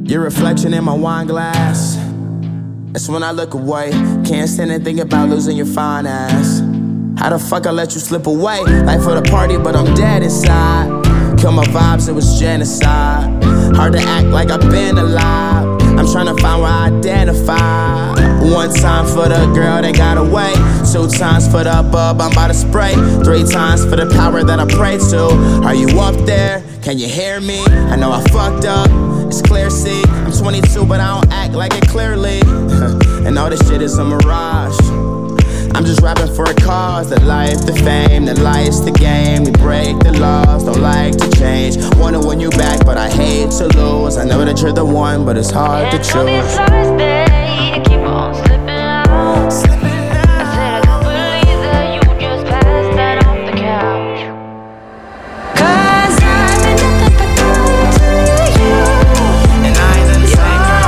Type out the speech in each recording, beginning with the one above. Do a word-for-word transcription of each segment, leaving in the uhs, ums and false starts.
Your reflection in my wine glass. That's when I look away. Can't stand and think about losing your fine ass. How the fuck I let you slip away? Life for the party, but I'm dead inside. Kill my vibes, it was genocide. Hard to act like I've been alive. I'm trying to find where I identify. One time for the girl that got away. Two times for the bub I'm about to spray. Three times for the power that I pray to. Are you up there? Can you hear me? I know I fucked up, it's clear, see. I'm twenty-two but I don't act like it clearly. And all this shit is a mirage. I'm just rapping for a cause. The life, the fame, the life's the game. We break the laws, don't like to change. Wanna win you back, but I hate to lose. I know that you're the one, but it's hard to choose. Keep on slipping out. Slipping I said I don't believe that you just passed that off the couch. Cause I've been nothing but good to you. And I ain't in the same girl.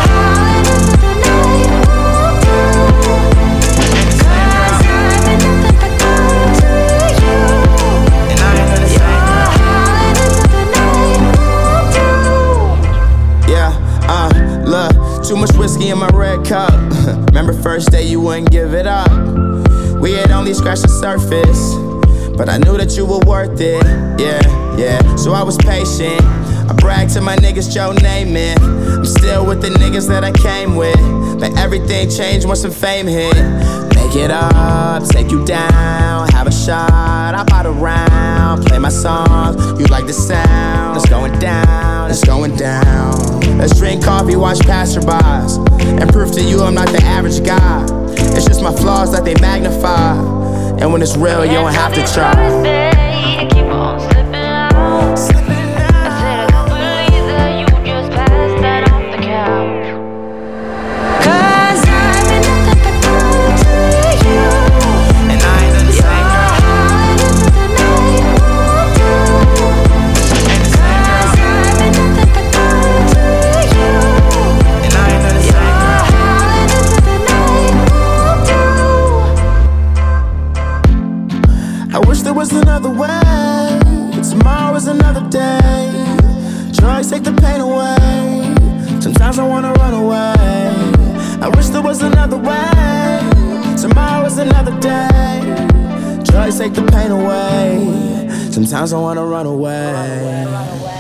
Too much whiskey in my red cup. Remember first day you wouldn't give it up. We had only scratched the surface, but I knew that you were worth it. Yeah, yeah, so I was patient. I bragged to my niggas, Joe Namath. I'm still with the niggas that I came with, but everything changed once some fame hit. Make it up, take you down, have a shot, hop out around, play my songs, you like the sound. It's going down, it's going down. Let's drink coffee, watch passerbys, and prove to you I'm not the average guy. It's just my flaws that they magnify, and when it's real, you don't have to try. Keep on slipping out. Slipping I said I don't believe that you just passed that off the couch. Cause I've been nothing but good to you. And I ain't in the same girl. I wish there was another way. Tomorrow is another day. Drugs take the pain away. Sometimes I wanna run away. I wish there was another way. Tomorrow is another day. Drugs take the pain away. Sometimes I wanna run away.